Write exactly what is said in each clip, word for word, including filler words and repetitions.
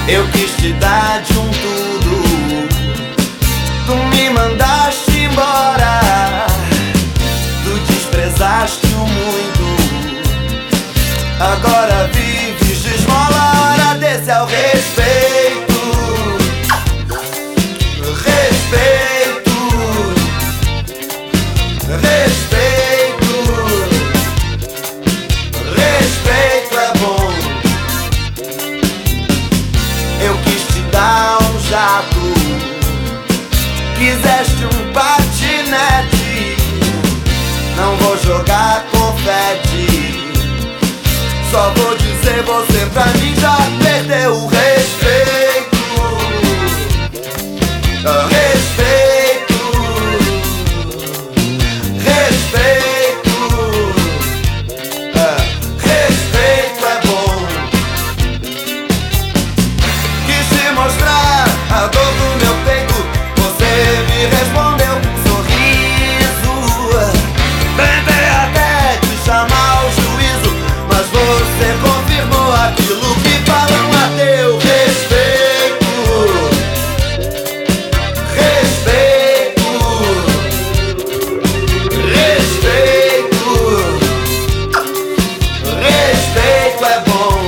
Eu quis te dar de um tudo, tu me mandaste embora, tu desprezaste o muito, agora vives de esmola. Hora desse é o respeito, respeito, respeito, respeito é bom. Eu quis te dar um jato, quiseste um patinete, não vou jogar confete, só vou dizer você pra mim já perdeu o respeito. Respeito, respeito, é, respeito é bom. Quis te mostrar a dor do meu peito, você me respondeu com um sorriso. Tentei até te chamar ao juízo, mas você confirmou aquilo que falam a teu respeito. Respeito, respeito, respeito é bom.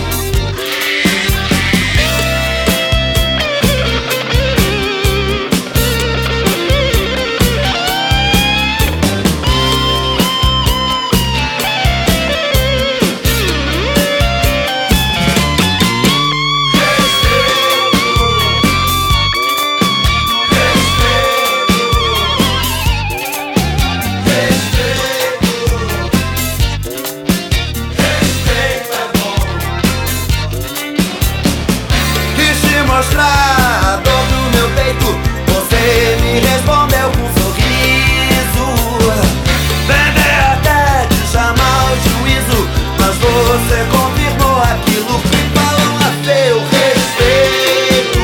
Mostrar a dor do meu peito, você me respondeu com um sorriso. Tentei até te chamar ao juízo, mas você confirmou aquilo que falam a seu respeito.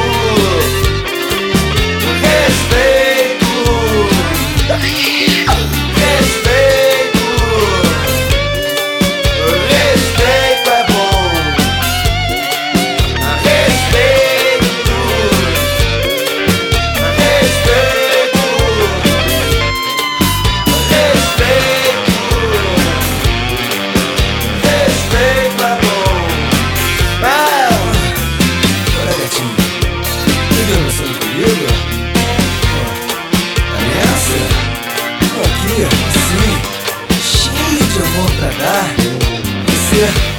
Respeito, respeito, respeito é bom. Respeito, Cheio de amor pra dar. Você